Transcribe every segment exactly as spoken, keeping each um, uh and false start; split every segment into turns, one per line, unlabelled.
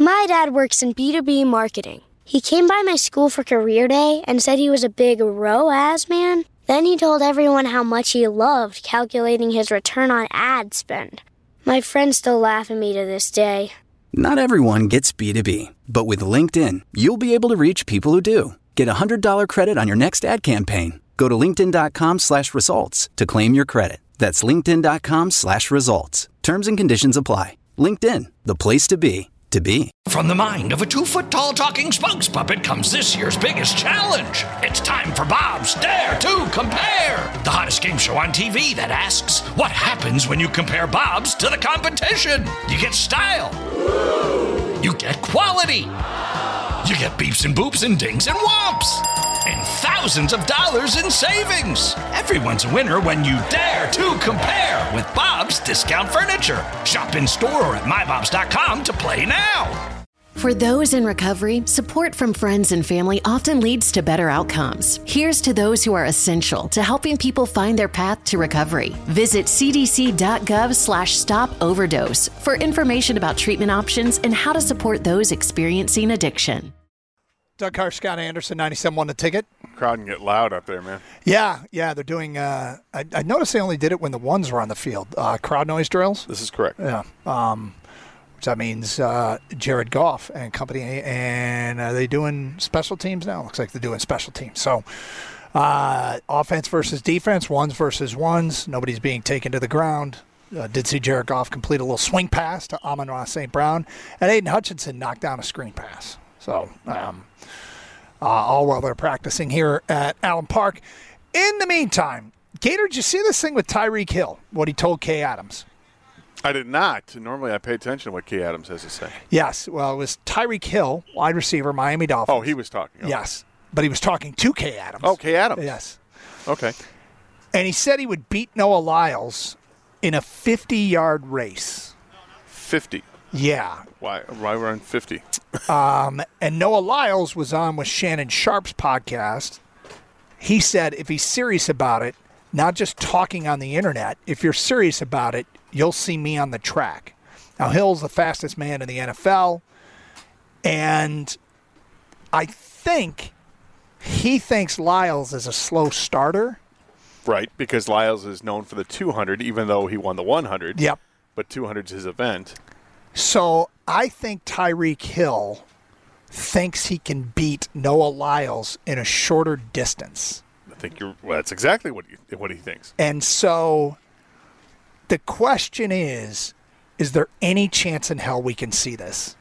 My dad works in B two B marketing. He came by my school for career day and said he was a big R O A S man. Then he told everyone how much he loved calculating his return on ad spend. My friends still laugh at me to this day.
Not everyone gets B two B, but with LinkedIn, you'll be able to reach people who do. Get a one hundred dollars credit on your next ad campaign. Go to linkedin.com slash results to claim your credit. That's linkedin.com slash results. Terms and conditions apply. LinkedIn, the place to be, to be.
From the mind of a two-foot-tall talking spokes puppet comes this year's biggest challenge. It's time for Bob's Dare to Compare, the hottest game show on T V that asks, what happens when you compare Bob's to the competition? You get style. You get quality. You get beeps and boops and dings and whomps. And thousands of dollars in savings. Everyone's a winner when you dare to compare with Bob's Discount Furniture. Shop in store or at my bobs dot com to play now.
For those in recovery, support from friends and family often leads to better outcomes. Here's to those who are essential to helping people find their path to recovery. Visit cdc.gov slash stop overdose for information about treatment options and how to support those experiencing addiction.
Doug Carr, Scott Anderson, ninety-seven point one The Ticket.
Crowd can get loud up there, man.
Yeah, yeah, they're doing uh, – I, I noticed they only did it when the ones were on the field. Uh, crowd noise drills.
This is correct.
Yeah. Um, which that means uh, Jared Goff and company. And are they doing special teams now? Looks like they're doing special teams. So uh, offense versus defense, ones versus ones. Nobody's being taken to the ground. Uh, did see Jared Goff complete a little swing pass to Amon-Ra Saint Brown. And Aiden Hutchinson knocked down a screen pass. So um, uh, all while they're practicing here at Allen Park. In the meantime, Gator, did you see this thing with Tyreek Hill, what he told Kay Adams?
I did not. Normally I pay attention to what Kay Adams has to say.
Yes. Well, it was Tyreek Hill, wide receiver, Miami Dolphins.
Oh, he was talking. Okay.
Yes. But he was talking to Kay Adams.
Oh, Kay Adams.
Yes.
Okay.
And he said he would beat Noah Lyles in a fifty-yard race.
fifty.
Yeah.
Why? Why run fifty?
um, and Noah Lyles was on with Shannon Sharp's podcast. He said if he's serious about it, not just talking on the internet, if you're serious about it, you'll see me on the track. Now, Hill's the fastest man in the N F L, and I think he thinks Lyles is a slow starter.
Right, because Lyles is known for the two hundred, even though he won the one hundred.
Yep.
But two hundred is his event.
So I think Tyreek Hill thinks he can beat Noah Lyles in a shorter distance.
I think you're. Well, that's exactly what he, what he thinks.
And so the question is, is there any chance in hell we can see this?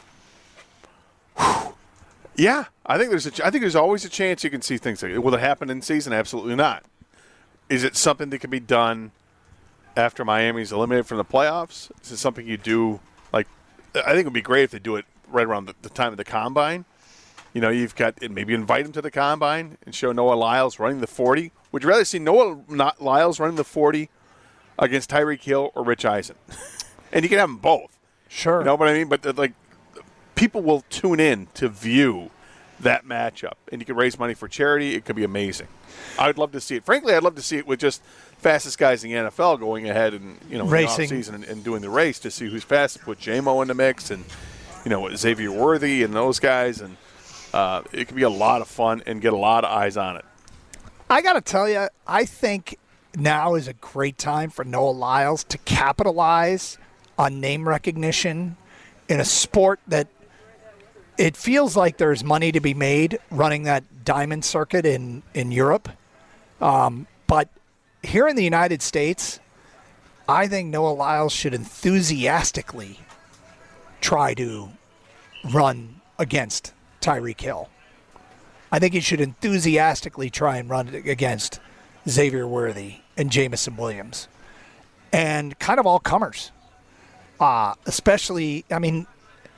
Whew. Yeah, I think there's a. I think there's always a chance you can see things like it. Will it happen in season? Absolutely not. Is it something that can be done after Miami's eliminated from the playoffs? Is it something you do? Like, I think it would be great if they do it right around the, the time of the combine. You know, you've got maybe invite him to the combine and show Noah Lyles running the forty. Would you rather see Noah not Lyles running the forty against Tyreek Hill or Rich Eisen? And you can have them both.
Sure.
You know what I mean? But like, people will tune in to view that matchup, and you can raise money for charity. It could be amazing. I would love to see it. Frankly, I'd love to see it with just fastest guys in the N F L going ahead and you know
racing
in the offseason and, and doing the race to see who's fastest. Put J-Mo in the mix, and you know Xavier Worthy and those guys, and uh, it could be a lot of fun and get a lot of eyes on it.
I got to tell you, I think now is a great time for Noah Lyles to capitalize on name recognition in a sport that it feels like there's money to be made running that diamond circuit in, in Europe. Um, but here in the United States, I think Noah Lyles should enthusiastically try to run against Tyreek Hill. I think he should enthusiastically try and run against Xavier Worthy and Jameson Williams. And kind of all comers. Uh, especially, I mean,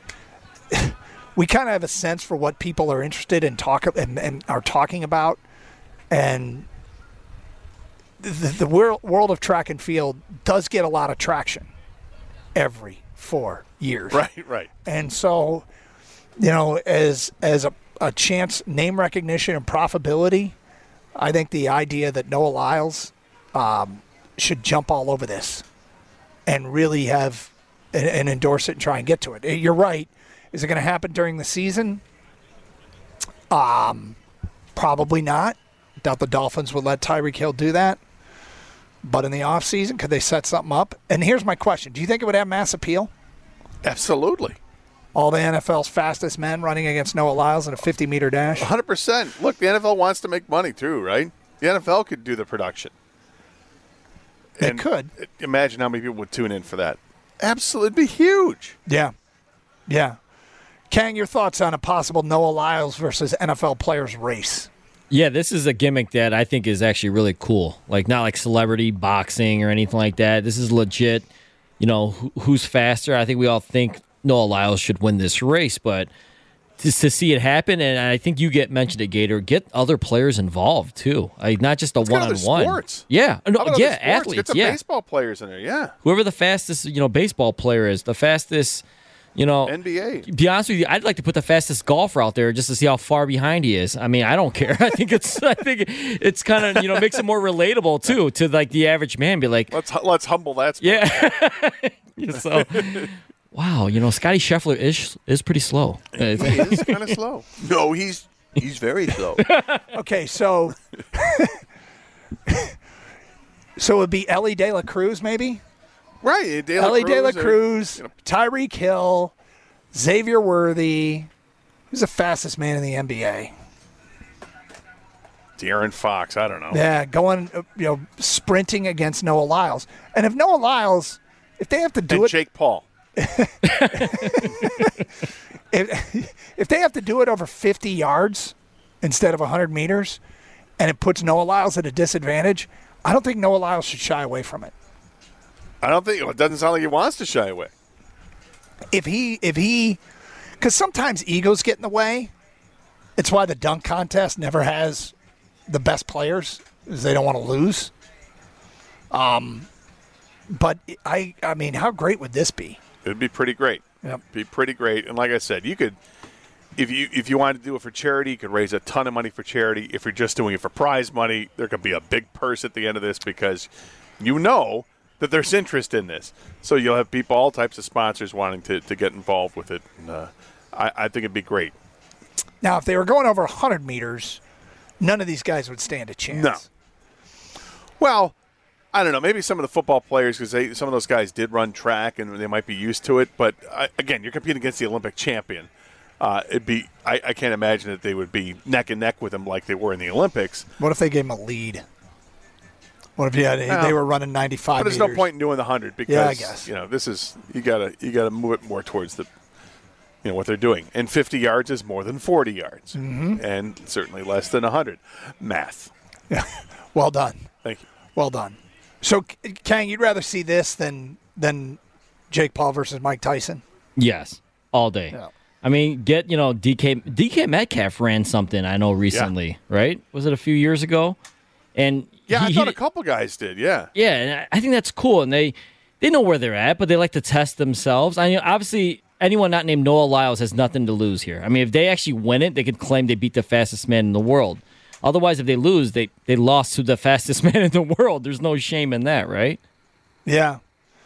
we kind of have a sense for what people are interested in talk and, and are talking about. And the, the world, world of track and field does get a lot of traction every four years.
Right, right.
And so, you know, as as a, a chance, name recognition and profitability, I think the idea that Noah Lyles um, should jump all over this and really have and, and endorse it and try and get to it. You're right. Is it going to happen during the season? Um, probably not. Doubt the Dolphins would let Tyreek Hill do that. But in the offseason, could they set something up? And here's my question. Do you think it would have mass appeal?
Absolutely.
All the N F L's fastest men running against Noah Lyles in a fifty-meter dash?
one hundred percent. Look, the N F L wants to make money too, right? The N F L could do the production.
They
And
could.
Imagine how many people would tune in for that. Absolutely. It'd be huge.
Yeah. Yeah. Kang, your thoughts on a possible Noah Lyles versus N F L players race?
Yeah, this is a gimmick that I think is actually really cool. Like, not like celebrity boxing or anything like that. This is legit. You know, who, who's faster? I think we all think Noah Lyles should win this race, but just to see it happen, and I think you get mentioned at Gator, get other players involved too. Like, not just a
Let's get other
one-on-one.
sports.
Yeah, no,
How about
yeah,
other sports?
athletes.
Get some
yeah,
baseball players in there. Yeah.
whoever the fastest, you know, baseball player is, the fastest, you know,
N B A.
To be honest with you, I'd like to put the fastest golfer out there just to see how far behind he is. I mean, I don't care. I think it's, I think it's kind of, you know, makes it more relatable too to like the average man. Be like,
Let's let's humble that sport.
yeah. So, wow, you know, Scotty Scheffler is is pretty slow.
He is kind of slow. No, he's he's very slow.
Okay, so so it would be Ellie De La Cruz, maybe?
Right. De La
Ellie De La
Cruz or-
Cruz,
you know,
Tyreek Hill, Xavier Worthy. Who's the fastest man in the N B A?
De'Aaron Fox. I don't know.
Yeah, going, uh, you know, sprinting against Noah Lyles. And if Noah Lyles, if they have to do
And
it,
Jake Paul.
if, if they have to do it over fifty yards instead of one hundred meters, and it puts Noah Lyles at a disadvantage, I don't think Noah Lyles should shy away from it.
I don't think it doesn't sound like he wants to shy away.
If he, if he, because sometimes egos get in the way. It's why the dunk contest never has the best players, is they don't want to lose. Um, but I, I mean, how great would this be?
It'd be pretty great.
Yep.
Be pretty great. And like I said, you could, if you if you wanted to do it for charity, you could raise a ton of money for charity. If you're just doing it for prize money, there could be a big purse at the end of this because you know that there's interest in this. So you'll have people, all types of sponsors wanting to, to get involved with it. And, uh, I, I think it'd be great.
Now, if they were going over one hundred meters, none of these guys would stand a chance.
No. Well, I don't know. Maybe some of the football players, because some of those guys did run track and they might be used to it. But I, again, you're competing against the Olympic champion. Uh, it'd be. I, I can't imagine that they would be neck and neck with him like they were in the Olympics.
What if they gave him a lead? What if yeah, they,
Well,
they were running ninety-five
But there's
meters?
no point in doing the hundred because
Yeah, I guess.
you know this is you gotta you gotta move it more towards the you know what they're doing. And fifty yards is more than forty yards,
Mm-hmm.
and certainly less than a hundred. Math.
Yeah. Well done.
Thank you.
Well done. So, Kang, you'd rather see this than than Jake Paul versus Mike Tyson?
Yes, all day.
Yeah.
I mean, get, you know, D K D K Metcalf ran something I know recently, right? Was it a few years ago? And
Yeah,
he,
I thought
he-
a couple guys did. Yeah.
Yeah, and I- I think that's cool, and they they know where they're at, but they like to test themselves. I mean, obviously, anyone not named Noah Lyles has nothing to lose here. I mean, if they actually win it, they could claim they beat the fastest man in the world. Otherwise, if they lose, they, they lost to the fastest man in the world. There's no shame in that, right?
Yeah.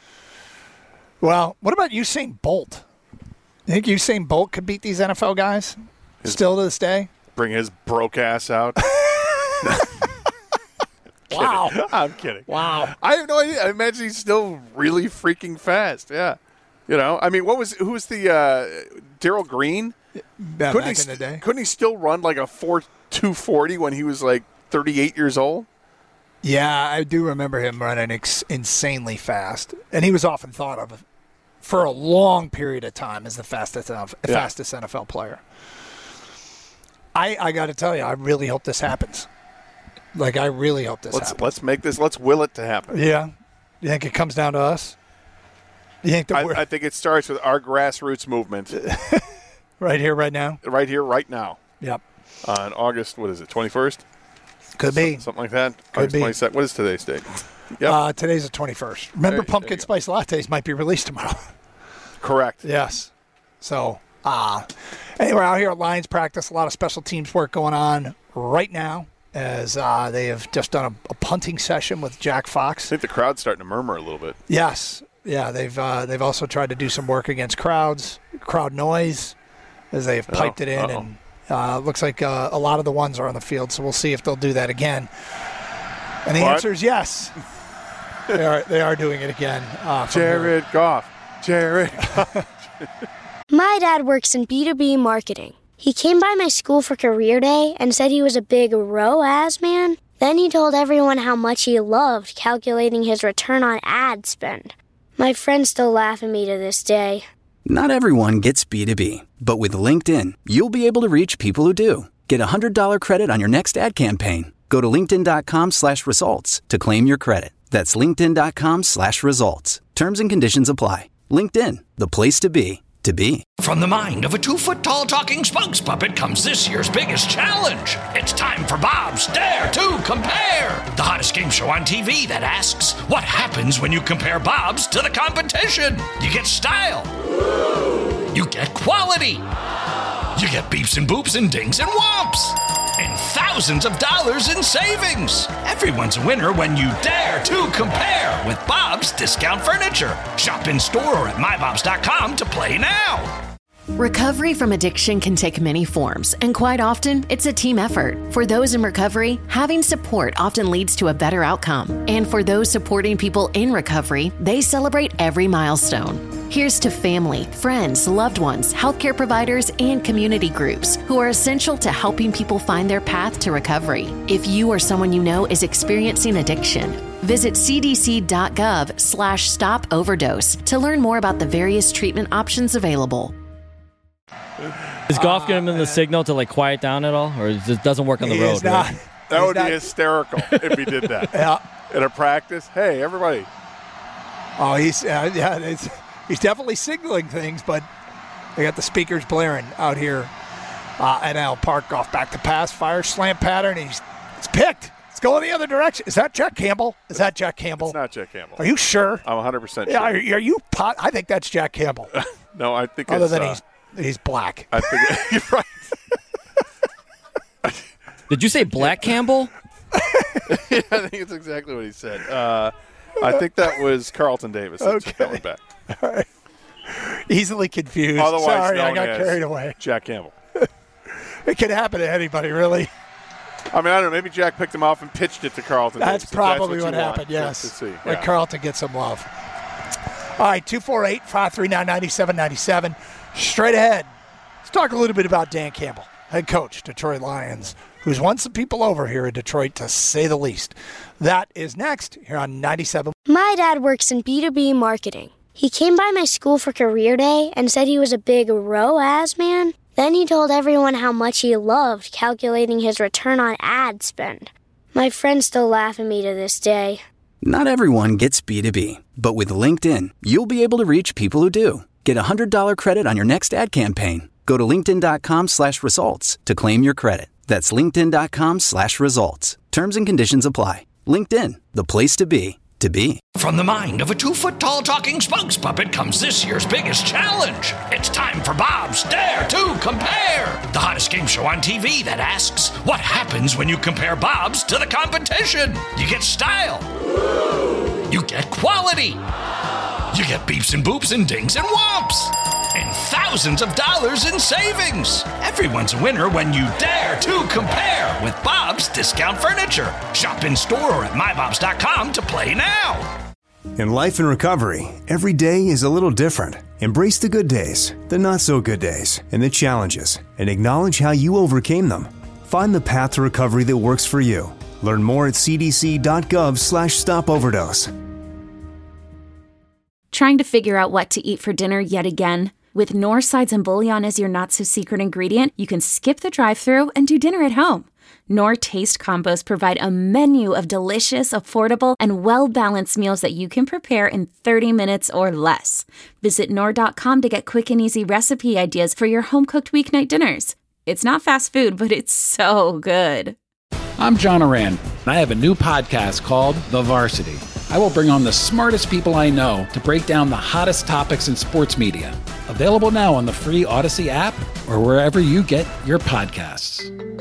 Well, what about Usain Bolt? You think Usain Bolt could beat these N F L guys still to this day?
Bring his broke ass out.
Wow.
I'm kidding.
Wow.
I have no idea. I imagine he's still really freaking fast. Yeah. You know, I mean, what was who was the uh, Daryl Green?
Back,
Couldn't
back
he,
in the day.
couldn't he still run like a four two forty when he was like thirty-eight years old?
Yeah, I do remember him running ex- insanely fast. And he was often thought of for a long period of time as the fastest N F L,
Yeah.
fastest N F L player. I I got to tell you, I really hope this happens. Like, I really hope this
Let's
happens.
let's make this. Let's will it to happen.
Yeah. You think it comes down to us? You think that we're
I, I think it starts with our grassroots movement
right here, right now?
right here, right now,
Yep.
on August. What is it? twenty-first?
Could be.
Something like that.
Could
August
be.
twenty-second. What is today's date? Yep.
Uh, today's the twenty-first. Remember,
There- there
pumpkin
you go.
spice lattes might be released tomorrow.
Correct.
Yes. So, uh, anyway, out here at Lions practice, a lot of special teams work going on right now as uh, they have just done a, a punting session with Jack
I
Fox.
think the crowd's starting to murmur a little bit.
Yes. Yeah, they've uh, they've also tried to do some work against crowds, crowd noise as they've piped oh, it in. Uh-oh. And uh, looks like uh, a lot of the ones are on the field, so we'll see if they'll do that again. And the what? answer is yes. they are they are doing it again. Uh,
Jared here. Goff. Jared Goff.
My dad works in B two B marketing. He came by my school for career day and said he was a big R O A S man. Then he told everyone how much he loved calculating his return on ad spend. My friends still laugh at me to this day.
Not everyone gets B two B, but with LinkedIn, you'll be able to reach people who do. Get a one hundred dollars credit on your next ad campaign. Go to linkedin.com slash results to claim your credit. That's linkedin.com slash results. Terms and conditions apply. LinkedIn, the place to be, to be.
From the mind of a two-foot-tall talking spokes puppet comes this year's biggest challenge. It's time for Bob's Dare to Compare, the hottest game show on T V that asks, what happens when you compare Bob's to the competition? You get style. You get quality. You get beeps and boops and dings and whomps. And thousands of dollars in savings. Everyone's a winner when you dare to compare with Bob's Discount Furniture. Shop in store or at my bobs dot com to play now.
Recovery from addiction can take many forms, and quite often, it's a team effort. For those in recovery, having support often leads to a better outcome. And for those supporting people in recovery, they celebrate every milestone. Here's to family, friends, loved ones, healthcare providers, and community groups who are essential to helping people find their path to recovery. If you or someone you know is experiencing addiction, visit cdc.gov slash stop overdose to learn more about the various treatment options available.
Is Goff giving him the signal to like quiet down at all, or it just doesn't work on the road?
Not,
right?
That would
not.
be hysterical if he did that.
Yeah.
In a practice, hey, everybody.
Oh, he's uh, yeah, it's, he's definitely signaling things, but they got the speakers blaring out here uh, at Al Park. Goff back to pass, fire, slant pattern. He's it's picked. It's going the other direction. Is that Jack Campbell? Is that Jack Campbell?
It's not Jack Campbell.
Are you sure?
I'm one hundred percent
yeah,
sure.
Are, are you? Pot- I think that's Jack Campbell.
No, I think
Other
it's...
than
uh,
he's he's black.
I think it, you're right.
Did you say Black Campbell?
Yeah, I think it's exactly what he said. Uh, I think that was Carlton Davis.
Okay.
Coming back.
All right. Easily confused.
Otherwise
Sorry, I
known
got
as
carried away.
Jack Campbell.
It could happen to anybody, really.
I mean, I don't know. Maybe Jack picked him off and pitched it to Carlton
That's
Davis.
probably
That's
what,
what
happened, yes.
To see.
When
Yeah.
Carlton gets some love. All right, two four eight, five three nine, nine seven nine seven. Straight ahead. Let's talk a little bit about Dan Campbell, head coach, Detroit Lions, who's won some people over here in Detroit, to say the least. That is next here on ninety-seven.
My dad works in B two B marketing. He came by my school for career day and said he was a big R O A S man. Then he told everyone how much he loved calculating his return on ad spend. My friends still laugh at me to this day.
Not everyone gets B two B, but with LinkedIn, you'll be able to reach people who do. Get a one hundred dollars credit on your next ad campaign. Go to linkedin.com slash results to claim your credit. That's linkedin.com slash results. Terms and conditions apply. LinkedIn, the place to be, to be.
From the mind of a two-foot-tall talking spokes puppet comes this year's biggest challenge. It's time for Bob's Dare to Compare, the hottest game show on T V that asks, what happens when you compare Bob's to the competition? You get style. You get quality. You get beeps and boops and dings and whomps. And thousands of dollars in savings. Everyone's a winner when you dare to compare with Bob's Discount Furniture. Shop in store or at my bobs dot com to play now.
In life and recovery, every day is a little different. Embrace the good days, the not so good days, and the challenges, and acknowledge how you overcame them. Find the path to recovery that works for you. Learn more at cdc.gov slash stop overdose.
Trying to figure out what to eat for dinner yet again? With Knorr sides and bouillon as your not-so-secret ingredient, you can skip the drive-thru and do dinner at home. Knorr Taste Combos provide a menu of delicious, affordable, and well-balanced meals that you can prepare in thirty minutes or less. Visit Knorr dot com to get quick and easy recipe ideas for your home-cooked weeknight dinners. It's not fast food, but it's so good.
I'm John Oran, and I have a new podcast called The Varsity. I will bring on the smartest people I know to break down the hottest topics in sports media. Available now on the free Odyssey app or wherever you get your podcasts.